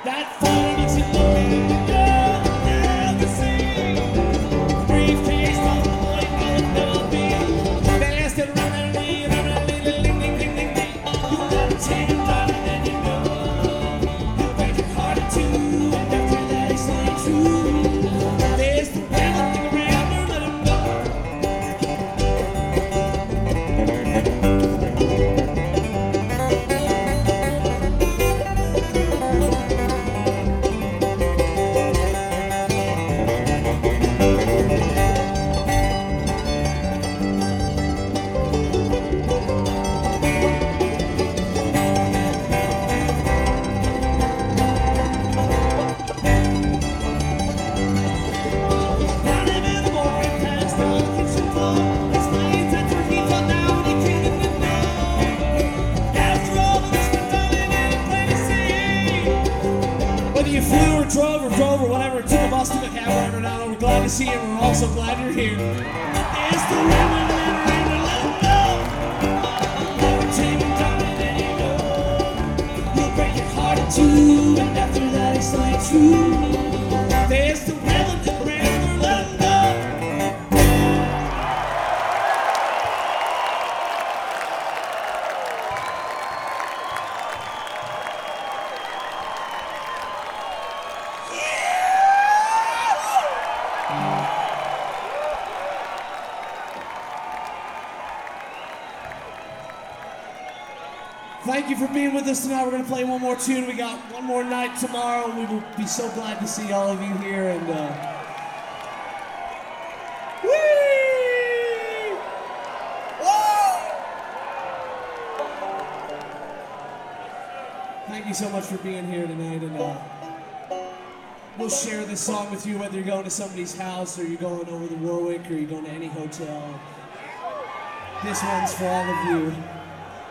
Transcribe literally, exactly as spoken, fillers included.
That phone makes you look at the the sea. Briefcase on the white and there'll be fast and running, running, running, ding, ding, ding, ding, ding. You gotta take it down and you know you break your heart in two, and after that it's not true. There's the devil thing around her, let him go. Whether you flew or drove or drove or whatever, took a bus, took a cab, whatever, now we're glad to see you and we're also glad you're here. It's the women that are in the let go. Never take it down and then you know you'll break your heart in two, and after that it's not true. There's the women that never let go. Thank you for being with us tonight. We're going to play one more tune. We got one more night tomorrow. We will be so glad to see all of you here. And uh, whee! Whoa! Thank you so much for being here tonight. And uh, we'll share this song with you, whether you're going to somebody's house or you're going over to Warwick or you're going to any hotel. This one's for all of you.